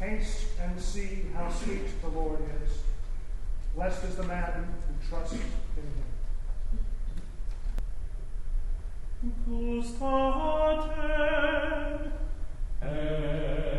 Taste and see how sweet the Lord is. Blessed is the man who trusts in him. Gustate